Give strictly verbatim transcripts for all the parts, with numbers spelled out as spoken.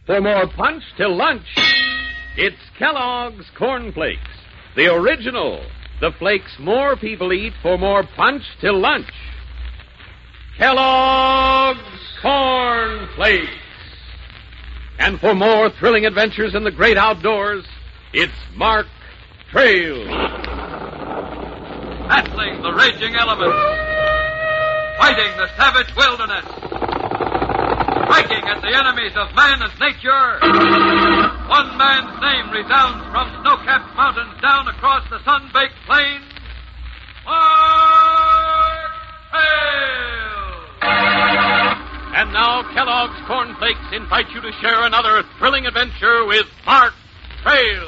For more punch till lunch, it's Kellogg's Corn Flakes. The original. The flakes more people eat for more punch till lunch. Kellogg's Corn Flakes. And for more thrilling adventures in the great outdoors, it's Mark Trail. Battling the raging elements. Fighting the savage wilderness. Striking at the enemies of man and nature. One man's name resounds from snow-capped mountains down across the sun-baked plains. Mark Trail! And now Kellogg's Corn Flakes invite you to share another thrilling adventure with Mark Trail.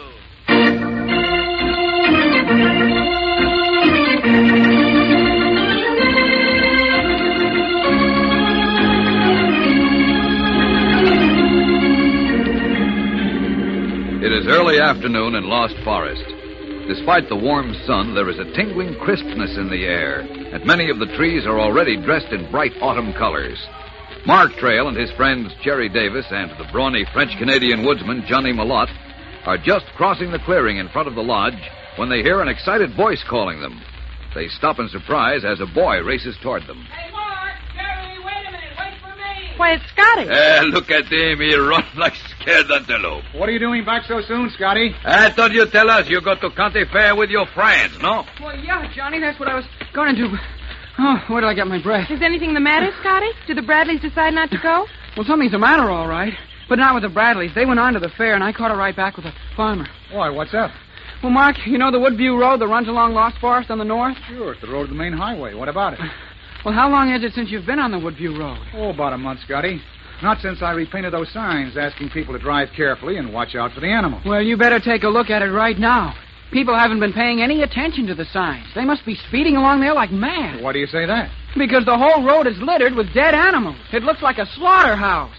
It is early afternoon in Lost Forest. Despite the warm sun, there is a tingling crispness in the air, and many of the trees are already dressed in bright autumn colors. Mark Trail and his friends Jerry Davis and the brawny French-Canadian woodsman Johnny Malotte are just crossing the clearing in front of the lodge when they hear an excited voice calling them. They stop in surprise as a boy races toward them. Hey, Mark! Jerry, wait a minute! Wait for me! Why, it's Scotty. Eh, look at him. He runs like scared antelope. What are you doing back so soon, Scotty? I thought you'd tell us you go to county fair with your friends, no? Well, yeah, Johnny, that's what I was going to do. Oh, where did I get my breath? Is anything the matter, Scotty? Did the Bradleys decide not to go? Well, something's the matter, all right. But not with the Bradleys. They went on to the fair, and I caught a ride back with a farmer. Why, what's up? Well, Mark, you know the Woodview Road that runs along Lost Forest on the north? Sure, it's the road to the main highway. What about it? Well, how long is it since you've been on the Woodview Road? Oh, about a month, Scotty. Not since I repainted those signs asking people to drive carefully and watch out for the animals. Well, you better take a look at it right now. People haven't been paying any attention to the signs. They must be speeding along there like mad. Why do you say that? Because the whole road is littered with dead animals. It looks like a slaughterhouse.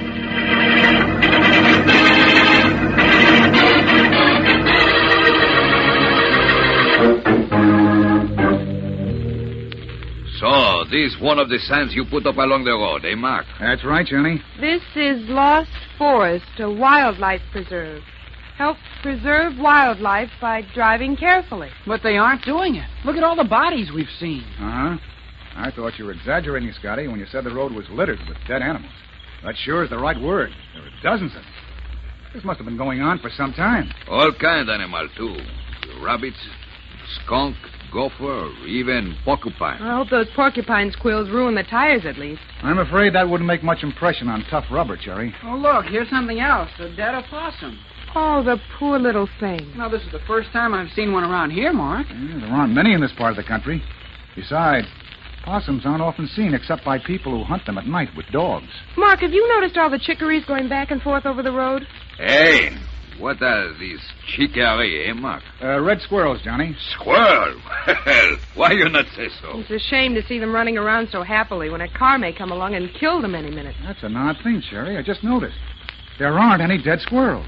So, this one of the signs you put up along the road, eh, Mark? That's right, Johnny. This is Lost Forest, a wildlife preserve. Help preserve wildlife by driving carefully. But they aren't doing it. Look at all the bodies we've seen. Uh-huh. I thought you were exaggerating, Scotty, when you said the road was littered with dead animals. That sure is the right word. There are dozens of them. This must have been going on for some time. All kind of animal, too. Rabbits, skunk, gopher, or even porcupine. I hope those porcupine squills ruin the tires at least. I'm afraid that wouldn't make much impression on tough rubber, Cherry. Oh, look, here's something else. A dead opossum. Oh, the poor little thing. Now, this is the first time I've seen one around here, Mark. Yeah, there aren't many in this part of the country. Besides, possums aren't often seen except by people who hunt them at night with dogs. Mark, have you noticed all the chickarees going back and forth over the road? Hey, what are these chicory, eh, Mark? Uh, red squirrels, Johnny. Squirrel? Well, why you not say so? It's a shame to see them running around so happily when a car may come along and kill them any minute. That's an odd thing, Cherry. I just noticed. There aren't any dead squirrels.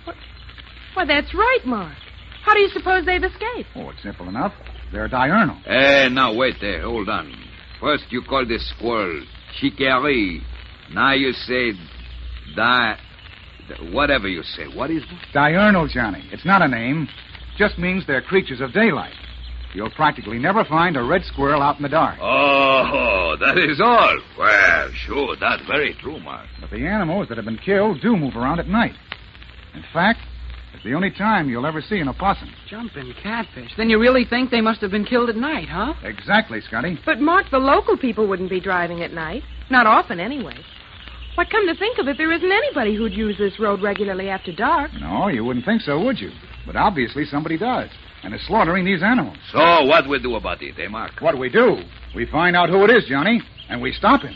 Well, that's right, Mark. How do you suppose they've escaped? Oh, it's simple enough. They're diurnal. Eh, now, wait there. Hold on. First, you call this squirrel chicory. Now you say di... Whatever you say. What is it? Diurnal, Johnny. It's not a name. Just means they're creatures of daylight. You'll practically never find a red squirrel out in the dark. Oh, that is all. Well, sure, that's very true, Mark. But the animals that have been killed do move around at night. In fact, it's the only time you'll ever see an opossum. Jumping catfish. Then you really think they must have been killed at night, huh? Exactly, Scotty. But, Mark, the local people wouldn't be driving at night. Not often, anyway. Why, come to think of it, there isn't anybody who'd use this road regularly after dark. No, you wouldn't think so, would you? But obviously somebody does, and is slaughtering these animals. So what we do about it, eh, Mark? What we do? We find out who it is, Johnny, and we stop him.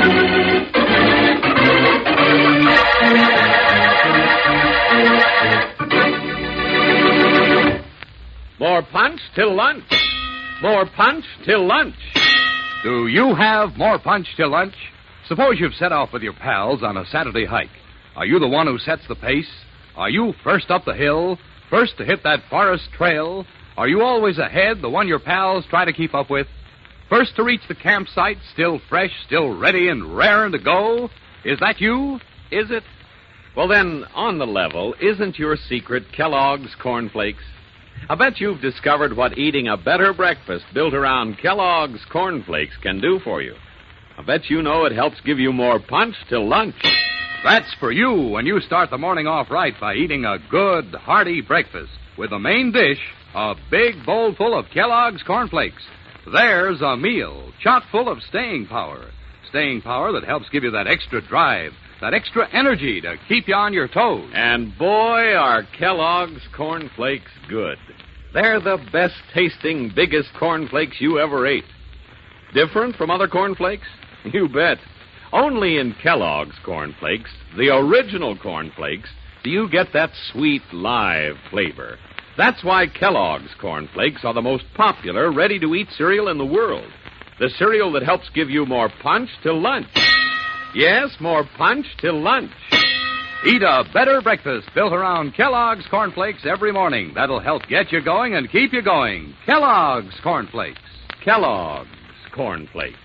More punch till lunch. More punch till lunch. Do you have more punch till lunch? Suppose you've set off with your pals on a Saturday hike. Are you the one who sets the pace? Are you first up the hill, first to hit that forest trail? Are you always ahead, the one your pals try to keep up with? First to reach the campsite, still fresh, still ready and raring to go? Is that you? Is it? Well, then, on the level, isn't your secret Kellogg's Corn Flakes? I bet you've discovered what eating a better breakfast built around Kellogg's Corn Flakes can do for you. I bet you know it helps give you more punch till lunch. That's for you when you start the morning off right by eating a good, hearty breakfast with the main dish, a big bowl full of Kellogg's Corn Flakes. There's a meal chock full of staying power. Staying power that helps give you that extra drive, that extra energy to keep you on your toes. And boy, are Kellogg's Corn Flakes good. They're the best tasting, biggest corn flakes you ever ate. Different from other corn flakes? You bet. Only in Kellogg's Corn Flakes, the original corn flakes, do you get that sweet, live flavor. That's why Kellogg's Corn Flakes are the most popular ready-to-eat cereal in the world. The cereal that helps give you more punch till lunch. Yes, more punch till lunch. Eat a better breakfast built around Kellogg's Corn Flakes every morning. That'll help get you going and keep you going. Kellogg's Corn Flakes. Kellogg's Corn Flakes.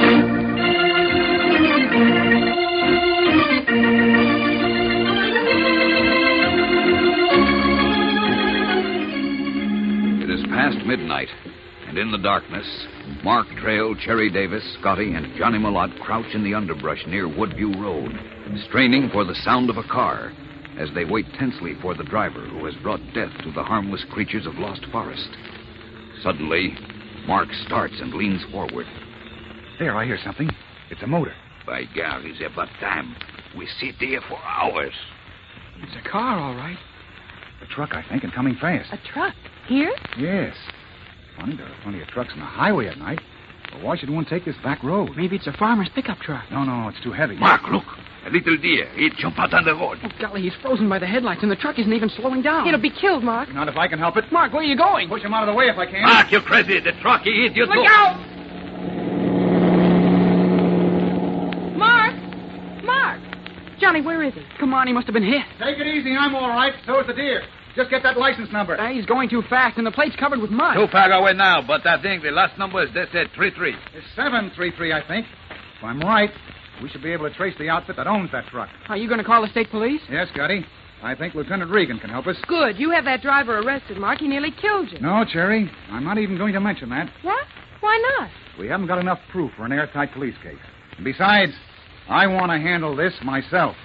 It is past midnight, and in the darkness, Mark Trail, Cherry Davis, Scotty, and Johnny Malott crouch in the underbrush near Woodview Road, straining for the sound of a car as they wait tensely for the driver who has brought death to the harmless creatures of Lost Forest. Suddenly, Mark starts and leans forward. There, I hear something. It's a motor. By God, it's about time. We sit here for hours. It's a car, all right. A truck, I think, and coming fast. A truck? Here? Yes. Funny, there are plenty of trucks on the highway at night. But why should one take this back road? Maybe it's a farmer's pickup truck. No, no, it's too heavy. Mark, look. A little deer. It jumped out on the road. Oh, golly, he's frozen by the headlights, and the truck isn't even slowing down. It'll be killed, Mark. Not if I can help it. Mark, where are you going? Push him out of the way if I can. Mark, you're crazy. The truck, he hit you. Look too. out! Mark! Mark! Johnny, where is he? Come on, he must have been hit. Take it easy. I'm all right. So is the deer. Just get that license number. Uh, he's going too fast, and the plate's covered with mud. Too far away now, but I think the last number is, they said, three three. It's seven three three, I think. If I'm right, we should be able to trace the outfit that owns that truck. Are you going to call the state police? Yes, Scotty. I think Lieutenant Regan can help us. Good. You have that driver arrested, Mark. He nearly killed you. No, Cherry. I'm not even going to mention that. What? Why not? We haven't got enough proof for an airtight police case. And besides, I want to handle this myself.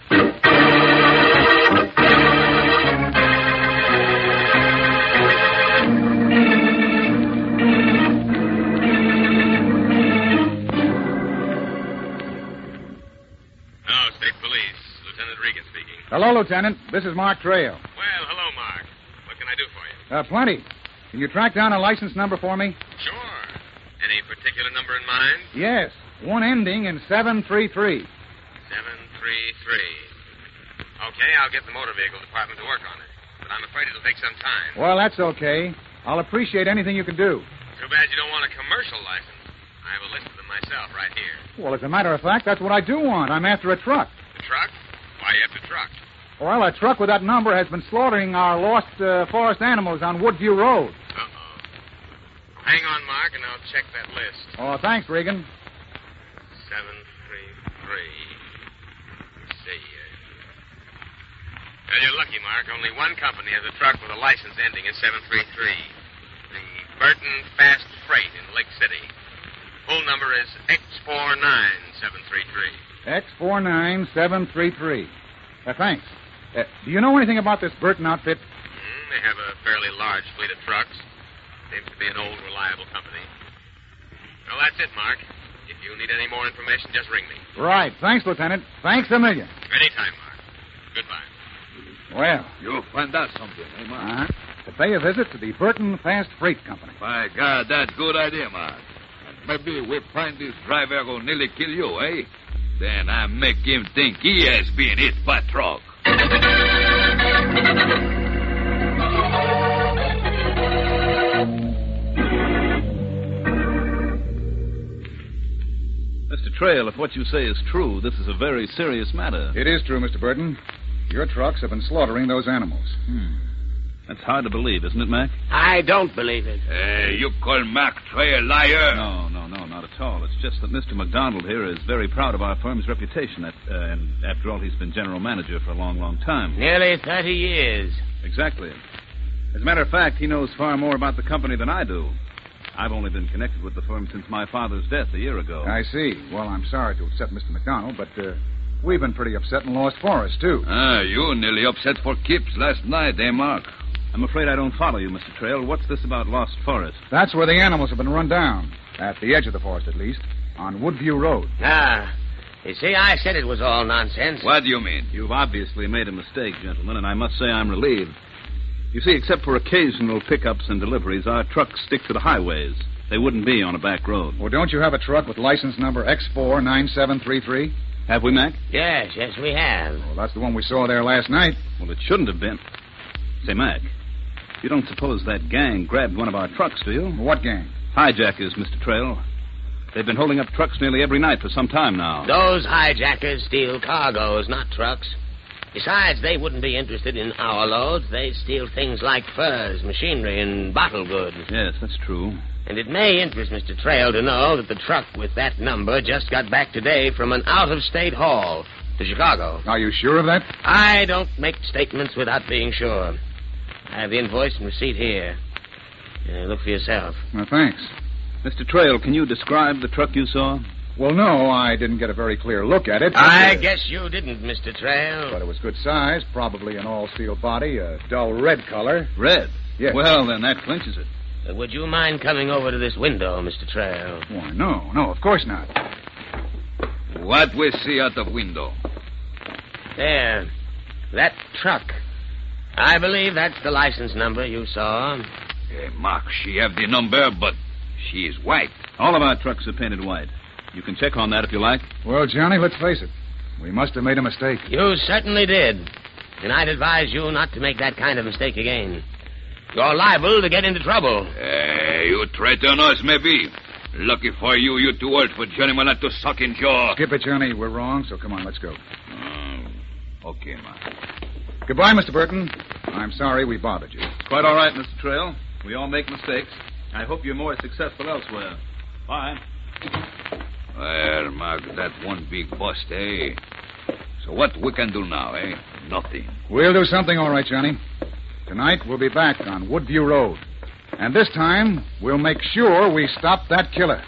Hello, Lieutenant. This is Mark Trail. Well, hello, Mark. What can I do for you? Uh, plenty. Can you track down a license number for me? Sure. Any particular number in mind? Yes. One ending in seven three three. seven three three. Okay, I'll get the motor vehicle department to work on it. But I'm afraid it'll take some time. Well, that's okay. I'll appreciate anything you can do. Too bad you don't want a commercial license. I have a list of them myself right here. Well, as a matter of fact, that's what I do want. I'm after a truck. A truck? Why you after truck? Well, a truck with that number has been slaughtering our lost uh, forest animals on Woodview Road. Uh-oh. Hang on, Mark, and I'll check that list. Oh, thanks, Regan. seven three three. Let's see. Uh... Well, you're lucky, Mark. Only one company has a truck with a license ending in seven three three. The Burton Fast Freight in Lake City. Full number is X four nine seven three three. X four nine seven three three. Uh, thanks. Uh, do you know anything about this Burton outfit? Mm, they have a fairly large fleet of trucks. Seems to be an old, reliable company. Well, that's it, Mark. If you need any more information, just ring me. Right. Thanks, Lieutenant. Thanks a million. Anytime, Mark. Goodbye. Well. You'll find out something, eh, Mark? Uh-huh. To pay a visit to the Burton Fast Freight Company. By God, that's a good idea, Mark. Maybe we find this driver who nearly kill you, eh? Then I make him think he has been hit by a truck. Mister Trail, if what you say is true, this is a very serious matter. It is true, Mister Burton. Your trucks have been slaughtering those animals. Hmm. That's hard to believe, isn't it, Mac? I don't believe it. Uh, you call Mark Trail a liar? No, no, no, not at at all. It's just that Mister McDonald here is very proud of our firm's reputation. At, uh, and after all, he's been general manager for a long, long time. Nearly thirty years. Exactly. As a matter of fact, he knows far more about the company than I do. I've only been connected with the firm since my father's death a year ago. I see. Well, I'm sorry to upset Mister McDonald, but uh, we've been pretty upset and lost Forrest, too. Ah, you nearly upset for keeps last night, eh, Mark? I'm afraid I don't follow you, Mister Trail. What's this about Lost Forest? That's where the animals have been run down. At the edge of the forest, at least. On Woodview Road. Ah. You see, I said it was all nonsense. What do you mean? You've obviously made a mistake, gentlemen, and I must say I'm relieved. You see, except for occasional pickups and deliveries, our trucks stick to the highways. They wouldn't be on a back road. Well, don't you have a truck with license number X four nine seven three three? Have we, Mac? Yes, yes, we have. Well, that's the one we saw there last night. Well, it shouldn't have been. Say, Mac, you don't suppose that gang grabbed one of our trucks, do you? What gang? Hijackers, Mister Trail. They've been holding up trucks nearly every night for some time now. Those hijackers steal cargoes, not trucks. Besides, they wouldn't be interested in our loads. They steal things like furs, machinery, and bottle goods. Yes, that's true. And it may interest Mister Trail to know that the truck with that number just got back today from an out-of-state haul to Chicago. Are you sure of that? I don't make statements without being sure. I have the invoice and receipt here. Uh, look for yourself. Well, thanks. Mister Trail, can you describe the truck you saw? Well, no, I didn't get a very clear look at it. I uh, guess you didn't, Mister Trail. But it was good size, probably an all-steel body, a dull red color. Red? Yes. Well, then that clinches it. Uh, would you mind coming over to this window, Mister Trail? Why, no, no, of course not. What we see out the window? There. That truck. I believe that's the license number you saw. Hey, Mark, she have the number, but she is white. All of our trucks are painted white. You can check on that if you like. Well, Johnny, let's face it. We must have made a mistake. You certainly did. And I'd advise you not to make that kind of mistake again. You're liable to get into trouble. Hey, you threaten us, maybe. Lucky for you, you too old for Johnny Mallet to suck in jaw. Skip it, Johnny. We're wrong, so come on, let's go. Um, okay, Mark. Goodbye, Mister Burton. I'm sorry we bothered you. It's quite all right, Mister Trail. We all make mistakes. I hope you're more successful elsewhere. Bye. Well, Mark, that one big bust, eh? So what we can do now, eh? Nothing. We'll do something all right, Johnny. Tonight we'll be back on Woodview Road. And this time, we'll make sure we stop that killer.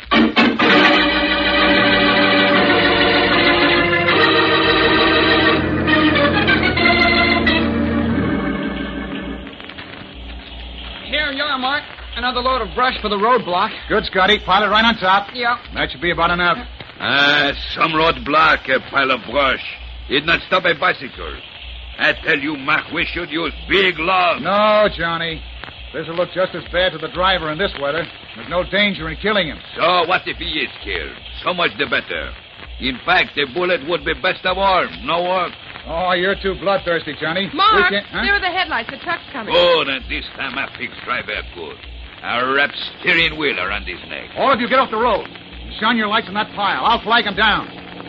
Here you are, Mark. Another load of brush for the roadblock. Good, Scotty. Pile it right on top. Yeah. That should be about enough. Ah, some roadblock, a pile of brush. Did not stop a bicycle. I tell you, Mark, we should use big logs. No, Johnny. This'll look just as bad to the driver in this weather. There's no danger in killing him. So what if he is killed? So much the better. In fact, the bullet would be best of all. No work. Oh, you're too bloodthirsty, Johnny. Mark, We can't, huh? there are the headlights. The truck's coming. Good, and this time I fix driver good. I'll wrap steering wheel around his neck. All of you get off the road. Shine your lights on that pile. I'll flag him down.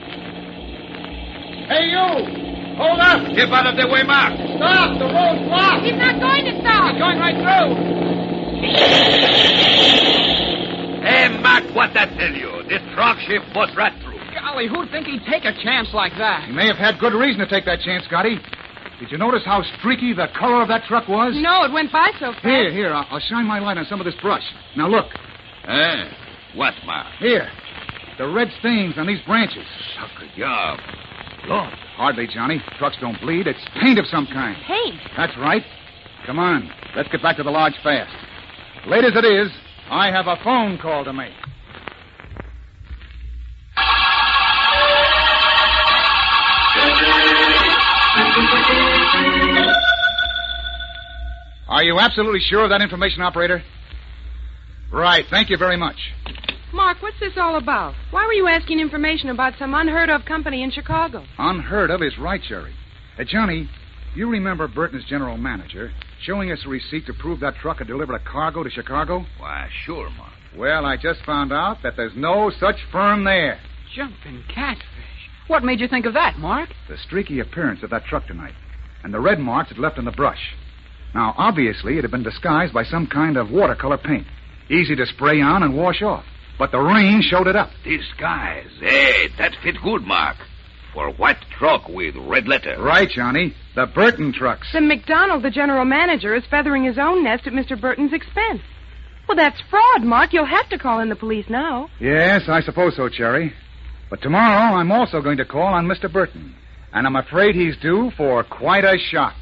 Hey, you! Hold up! Keep out of the way, Mark. Stop! The road's blocked! He's not going to stop. He's going right through! Hey, Mark, what I tell you? This truck ship was right through. Golly, who'd think he'd take a chance like that? He may have had good reason to take that chance, Scotty. Did you notice how streaky the color of that truck was? No, it went by so fast. Here, here, I'll, I'll shine my light on some of this brush. Now, look. Eh? What, Mark? Here. The red stains on these branches. Sucker job. Look. Hardly, Johnny. Trucks don't bleed. It's paint of some kind. Paint? That's right. Come on. Let's get back to the lodge fast. Late as it is, I have a phone call to make. Are you absolutely sure of that information, operator? Right. Thank you very much. Mark, what's this all about? Why were you asking information about some unheard-of company in Chicago? Unheard of is right, Sherry. Uh, Johnny, you remember Burton's general manager showing us a receipt to prove that truck had delivered a cargo to Chicago? Why, sure, Mark. Well, I just found out that there's no such firm there. Jumping catfish. What made you think of that, Mark? The streaky appearance of that truck tonight, and the red marks it left in the brush. Now, obviously, it had been disguised by some kind of watercolor paint, easy to spray on and wash off. but the rain showed it up. Disguise. Hey, that fit good, Mark. For white truck with red letter. Right, Johnny. The Burton trucks. Then McDonald, the general manager, is feathering his own nest at Mister Burton's expense. Well, that's fraud, Mark. You'll have to call in the police now. Yes, I suppose so, Cherry. But tomorrow I'm also going to call on Mister Burton. And I'm afraid he's due for quite a shock.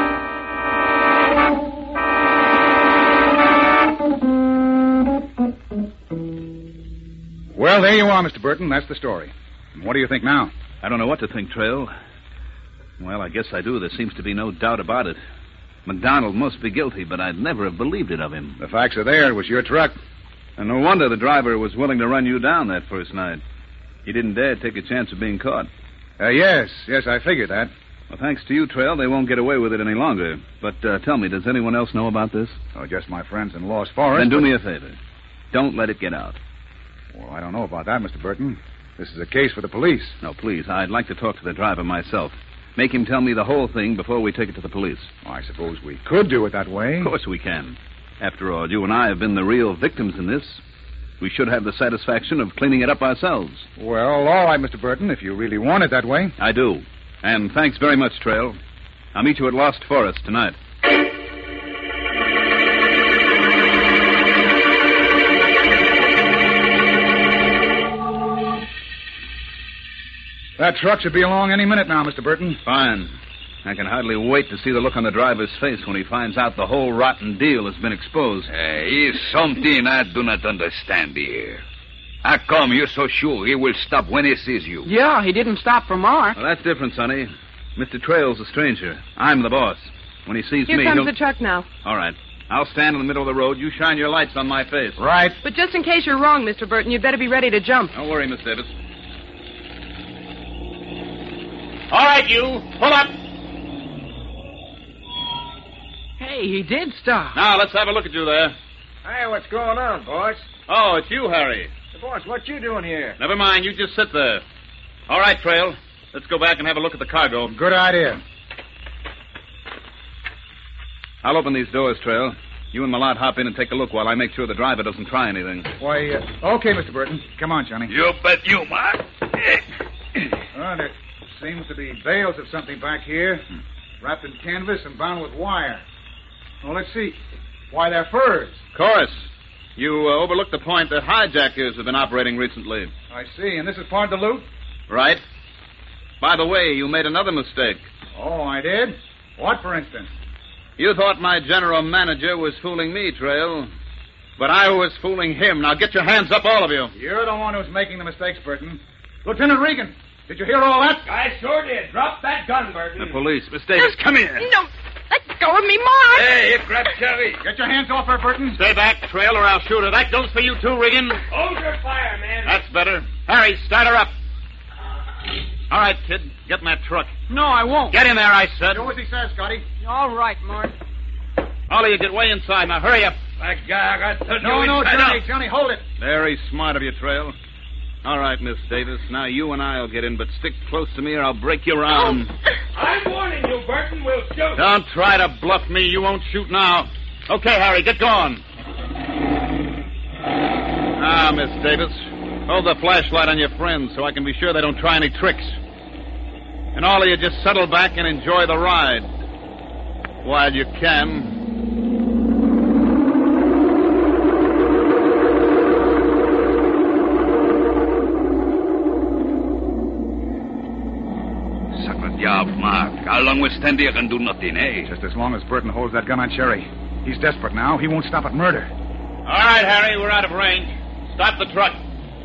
Well, there you are, Mister Burton. That's the story. What do you think now? I don't know what to think, Trail. Well, I guess I do. There seems to be no doubt about it. McDonald must be guilty, but I'd never have believed it of him. The facts are there. It was your truck. And no wonder the driver was willing to run you down that first night. He didn't dare take a chance of being caught. Uh, yes, yes, I figured that. Well, thanks to you, Trail, they won't get away with it any longer. But uh, tell me, does anyone else know about this? Oh, just my friends in Lost Forest. Then do but... me a favor. Don't let it get out. Well, I don't know about that, Mister Burton. This is a case for the police. No, please. I'd like to talk to the driver myself. Make him tell me the whole thing before we take it to the police. Well, I suppose we could do it that way. Of course we can. After all, you and I have been the real victims in this. We should have the satisfaction of cleaning it up ourselves. Well, all right, Mister Burton, if you really want it that way. I do. And thanks very much, Trail. I'll meet you at Lost Forest tonight. That truck should be along any minute now, Mister Burton. Fine. I can hardly wait to see the look on the driver's face when he finds out the whole rotten deal has been exposed. Hey, is something I do not understand here. How come you're so sure he will stop when he sees you? Yeah, he didn't stop for Mark. Well, that's different, Sonny. Mister Trail's a stranger. I'm the boss. When he sees Here me, comes he'll... the truck now. All right. I'll stand in the middle of the road. You shine your lights on my face. Right. But just in case you're wrong, Mister Burton, you'd better be ready to jump. Don't worry, Miss Davis. All right, you. Pull up. Hey, he did stop. Now, let's have a look at you there. Hey, what's going on, boss? Oh, it's you, Harry. Boss, what you doing here? Never mind. You just sit there. All right, Trail. Let's go back and have a look at the cargo. Good idea. I'll open these doors, Trail. You and Malott hop in and take a look while I make sure the driver doesn't try anything. Why, uh, okay, Mister Burton. Come on, Johnny. You bet you, Mark. Oh, there seems to be bales of something back here, wrapped in canvas and bound with wire. Well, let's see. Why, they're furs. Of course. You uh, overlooked the point that hijackers have been operating recently. I see. And this is part of the loot? Right. By the way, you made another mistake. Oh, I did? What, for instance? You thought my general manager was fooling me, Trail. But I was fooling him. Now get your hands up, all of you. You're the one who's making the mistakes, Burton. Lieutenant Regan, did you hear all that? I sure did. Drop that gun, Burton. The police. Miss Davis, come here. No, let go of me, Mark. Hey, you grab Cherry. Get your hands off her, Burton. Stay back, Trail, or I'll shoot her. That goes for you too, Regan. Hold your fire, man. That's better. Harry, start her up. All right, kid. Get in that truck. No, I won't. Get in there, I said. Do as he says, Scotty. All right, Mark. All of you get way inside. Now, hurry up. That guy got to No, no, Johnny, Johnny, hold it. Very smart of you, Trail. All right, Miss Davis. Now you and I'll get in, but stick close to me or I'll break your arm. I'm warning you, Burton. We'll shoot. Don't try to bluff me. You won't shoot now. Okay, Harry, get going. Ah, Miss Davis. Hold the flashlight on your friends so I can be sure they don't try any tricks. And all of you just settle back and enjoy the ride. While you can. Sucker job, Mark. How long we stand here and do nothing, eh? Just as long as Burton holds that gun on Cherry. He's desperate now. He won't stop at murder. All right, Harry, we're out of range. Stop the truck.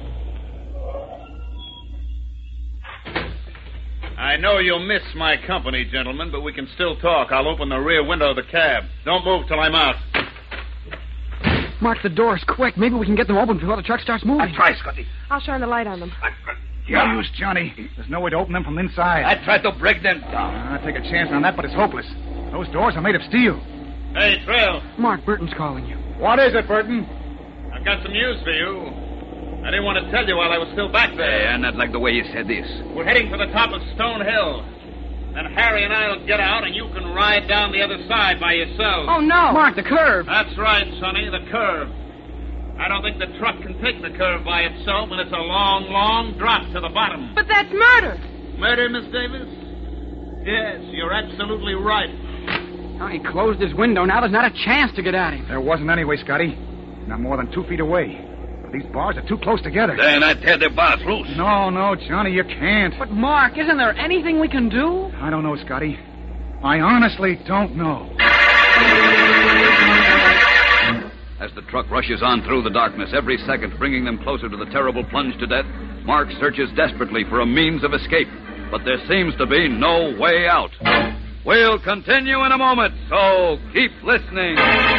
I know you'll miss my company, gentlemen, but we can still talk. I'll open the rear window of the cab. Don't move till I'm out. Mark the doors quick. Maybe we can get them open before the truck starts moving. I try, Scotty. I'll shine the light on them. No use, Johnny. There's no way to open them from inside. I tried to break them down. I'll take a chance on that, but it's hopeless. Those doors are made of steel. Hey, Trail. Mark, Burton's calling you. What is it, Burton? I've got some news for you. I didn't want to tell you while I was still back there. Hey, I not like the way you said this. We're heading for the top of Stone Hill. Then Harry and I'll get out, and you can ride down the other side by yourself. Oh, no. Mark, the curve. That's right, Sonny, the curve. I don't think the truck can take the curve by itself, and it's a long, long drop to the bottom. But that's murder. Murder, Miss Davis? Yes, you're absolutely right. Oh, he closed his window. Now there's not a chance to get at him. There wasn't anyway, Scotty. Not more than two feet away. But these bars are too close together. Then I tear the bars loose. No, no, Johnny, you can't. But, Mark, isn't there anything we can do? I don't know, Scotty. I honestly don't know. As the truck rushes on through the darkness, every second bringing them closer to the terrible plunge to death, Mark searches desperately for a means of escape. But there seems to be no way out. We'll continue in a moment, so keep listening.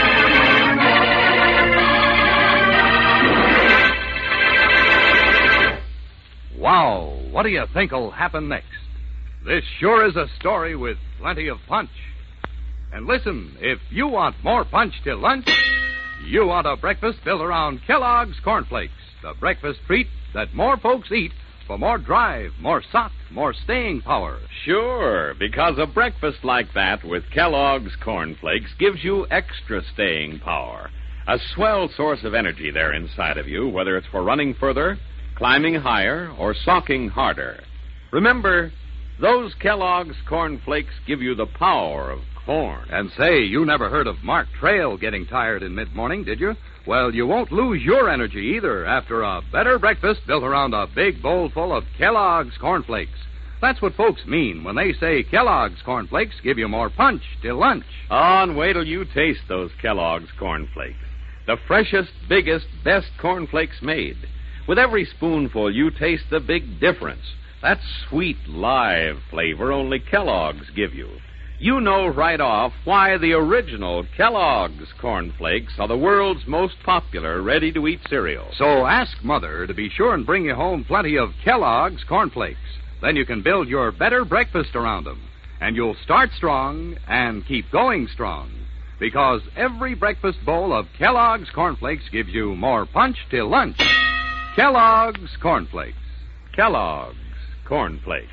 Wow, what do you think'll happen next? This sure is a story with plenty of punch. And listen, if you want more punch till lunch, you want a breakfast built around Kellogg's Corn Flakes, the breakfast treat that more folks eat for more drive, more suck, more staying power. Sure, because a breakfast like that with Kellogg's Corn Flakes gives you extra staying power. A swell source of energy there inside of you, whether it's for running further, climbing higher, or socking harder. Remember, those Kellogg's Corn Flakes give you the power of corn. And say, you never heard of Mark Trail getting tired in mid-morning, did you? Well, you won't lose your energy either after a better breakfast built around a big bowl full of Kellogg's Corn Flakes. That's what folks mean when they say Kellogg's Corn Flakes give you more punch till lunch. On, wait till you taste those Kellogg's Corn Flakes. The freshest, biggest, best corn flakes made. With every spoonful, you taste the big difference. That sweet, live flavor only Kellogg's give you. You know right off why the original Kellogg's Corn Flakes are the world's most popular ready-to-eat cereal. So ask Mother to be sure and bring you home plenty of Kellogg's Corn Flakes. Then you can build your better breakfast around them. And you'll start strong and keep going strong. Because every breakfast bowl of Kellogg's Corn Flakes gives you more punch till lunch. Kellogg's Corn Flakes. Kellogg's Corn Flakes.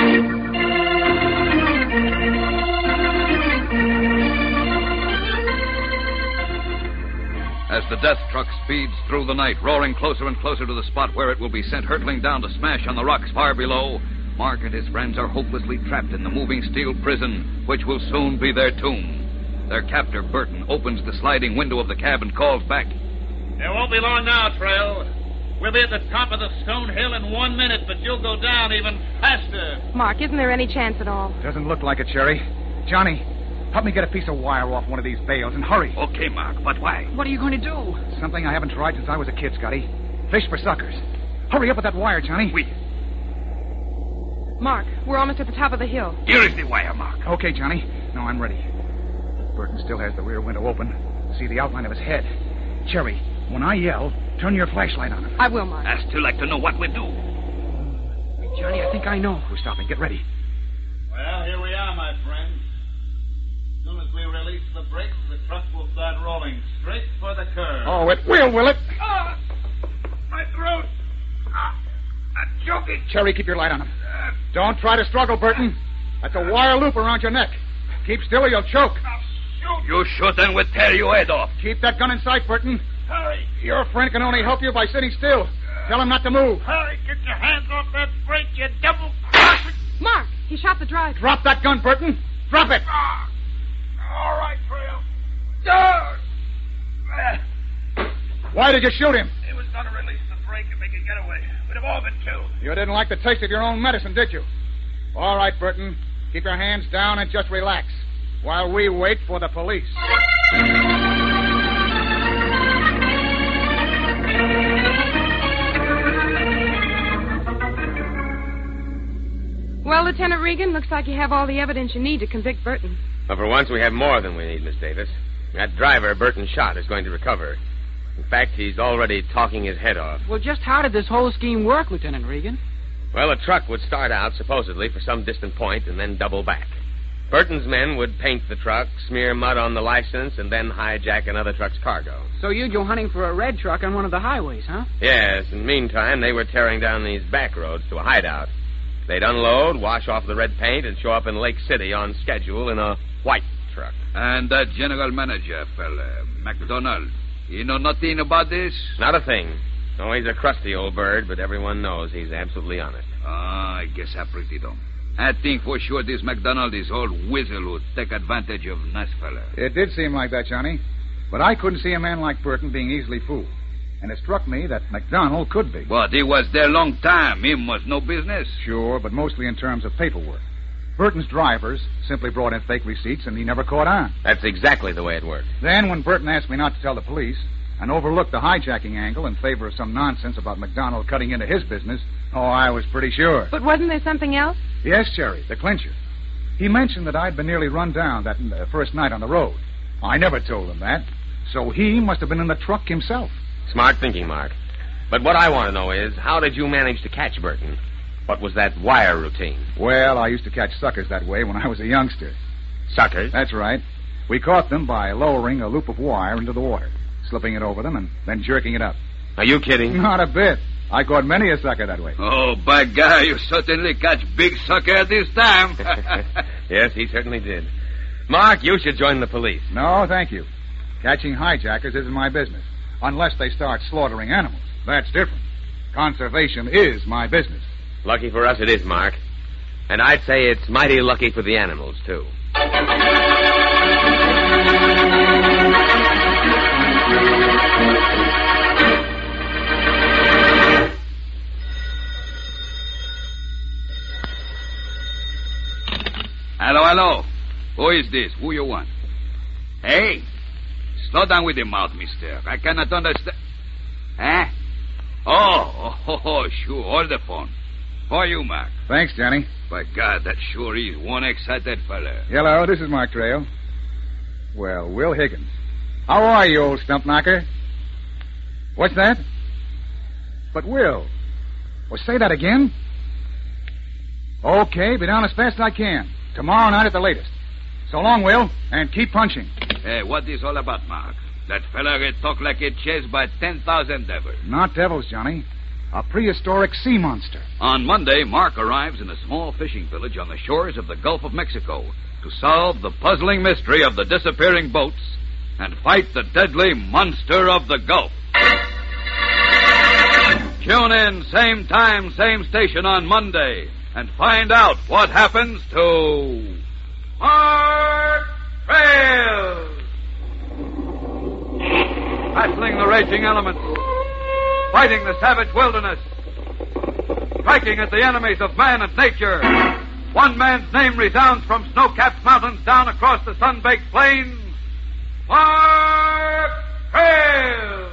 As the death truck speeds through the night, roaring closer and closer to the spot where it will be sent hurtling down to smash on the rocks far below, Mark and his friends are hopelessly trapped in the moving steel prison, which will soon be their tomb. Their captor, Burton, opens the sliding window of the cab and calls back. It won't be long now, Trail. We'll be at the top of the stone hill in one minute, but you'll go down even faster. Mark, isn't there any chance at all? Doesn't look like it, Cherry. Johnny, help me get a piece of wire off one of these bales, and hurry. Okay, Mark, but why? What are you going to do? Something I haven't tried since I was a kid, Scotty. Fish for suckers. Hurry up with that wire, Johnny. We. Mark, we're almost at the top of the hill. Here is the wire, Mark. Okay, Johnny. Now I'm ready. Burton still has the rear window open. See the outline of his head. Cherry, when I yell, turn your flashlight on him. I will, Mark. I still like to know what we do. Hey, Johnny, I think I know. We're stopping. Get ready. Well, here we are, my friends. As soon as we release the brakes, the truck will start rolling straight for the curve. Oh, it will, will it? Ah! My throat! Ah! I'm choking! Cherry, keep your light on him. Don't try to struggle, Burton. That's a wire loop around your neck. Keep still or you'll choke. You shoot and we'll tear your head off. Keep that gun in sight, Burton. Hurry! Your friend can only help you by sitting still. Tell him not to move. Hurry! Get your hands off that brake, you double crosser! Mark, he shot the driver. Drop that gun, Burton. Drop it. Ah. All right, Trail. Ah. Why did you shoot him? He was going to release the brake and make a getaway. We'd have all been killed. You didn't like the taste of your own medicine, did you? All right, Burton. Keep your hands down and just relax while we wait for the police. Well, Lieutenant Regan, looks like you have all the evidence you need to convict Burton. Well, for once, we have more than we need, Miss Davis. That driver Burton shot is going to recover. In fact, he's already talking his head off. Well, just how did this whole scheme work, Lieutenant Regan? Well, a truck would start out, supposedly, for some distant point and then double back. Burton's men would paint the truck, smear mud on the license, and then hijack another truck's cargo. So you'd go hunting for a red truck on one of the highways, huh? Yes, and meantime, they were tearing down these back roads to a hideout. They'd unload, wash off the red paint, and show up in Lake City on schedule in a white truck. And that general manager, fella, McDonald, You know nothing about this? Not a thing. Oh, he's a crusty old bird, but everyone knows he's absolutely honest. Ah, I guess I pretty dumb. I think for sure this McDonald is old wizard who take advantage of nice fella. It did seem like that, Johnny. But I couldn't see a man like Burton being easily fooled. And it struck me that McDonald could be. But he was there long time. Him was no business. Sure, but mostly in terms of paperwork. Burton's drivers simply brought in fake receipts, and he never caught on. That's exactly the way it worked. Then, when Burton asked me not to tell the police and overlooked the hijacking angle in favor of some nonsense about McDonald cutting into his business, oh, I was pretty sure. But wasn't there something else? Yes, Cherry, the clincher. He mentioned that I'd been nearly run down that uh, first night on the road. I never told him that. So he must have been in the truck himself. Smart thinking, Mark. But what I want to know is, how did you manage to catch Burton? What was that wire routine? Well, I used to catch suckers that way when I was a youngster. Suckers? That's right. We caught them by lowering a loop of wire into the water, slipping it over them, and then jerking it up. Are you kidding? Not a bit. I caught many a sucker that way. Oh, by God, you certainly catch big sucker at this time. Yes, he certainly did. Mark, you should join the police. No, thank you. Catching hijackers isn't my business. Unless they start slaughtering animals. That's different. Conservation is my business. Lucky for us it is, Mark. And I'd say it's mighty lucky for the animals, too. Hello, hello. Who is this? Who you want? Hey, slow down with your mouth, mister. I cannot understand. Huh? Oh, oh, oh, sure. Hold the phone. For you, Mark. Thanks, Johnny. By God, that sure is one excited fella. Hello, this is Mark Trail. Well, Will Higgins. How are you, old stump knocker? What's that? But, Will. Well, say that again. Okay, be down as fast as I can. Tomorrow night at the latest. So long, Will, and keep punching. Hey, what is all about, Mark? That fella get talk like it chased by ten thousand devils. Not devils, Johnny. A prehistoric sea monster. On Monday, Mark arrives in a small fishing village on the shores of the Gulf of Mexico to solve the puzzling mystery of the disappearing boats and fight the deadly monster of the Gulf. Tune in, same time, same station on Monday, and find out what happens to Mark Trail. Battling the raging elements, fighting the savage wilderness, striking at the enemies of man and nature. One man's name resounds from snow-capped mountains down across the sun-baked plains. Mark Trail!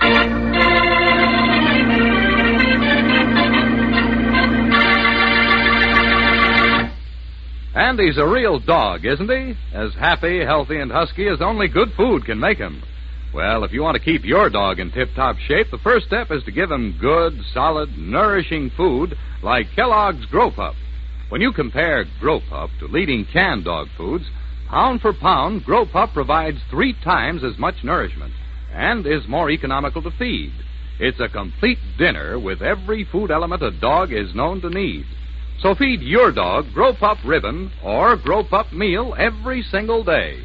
Andy's a real dog, isn't he? As happy, healthy, and husky as only good food can make him. Well, if you want to keep your dog in tip-top shape, the first step is to give him good, solid, nourishing food like Kellogg's Grow Pup. When you compare Grow Pup to leading canned dog foods, pound for pound, Grow Pup provides three times as much nourishment and is more economical to feed. It's a complete dinner with every food element a dog is known to need. So feed your dog Grow Pup Ribbon or Grow Pup Meal every single day.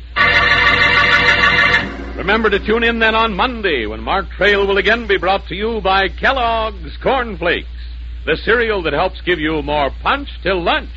Remember to tune in then on Monday when Mark Trail will again be brought to you by Kellogg's Corn Flakes, the cereal that helps give you more punch till lunch.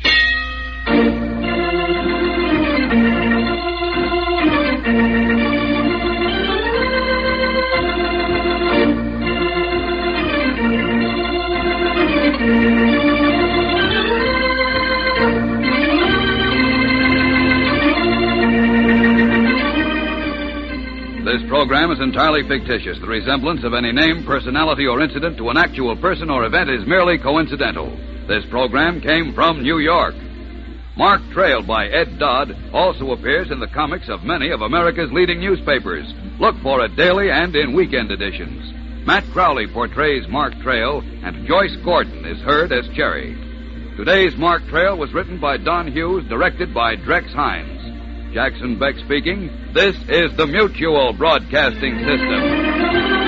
This program is entirely fictitious. The resemblance of any name, personality, or incident to an actual person or event is merely coincidental. This program came from New York. Mark Trail by Ed Dodd also appears in the comics of many of America's leading newspapers. Look for it daily and in weekend editions. Matt Crowley portrays Mark Trail, and Joyce Gordon is heard as Cherry. Today's Mark Trail was written by Don Hughes, directed by Drex Hines. Jackson Beck speaking. This is the Mutual Broadcasting System.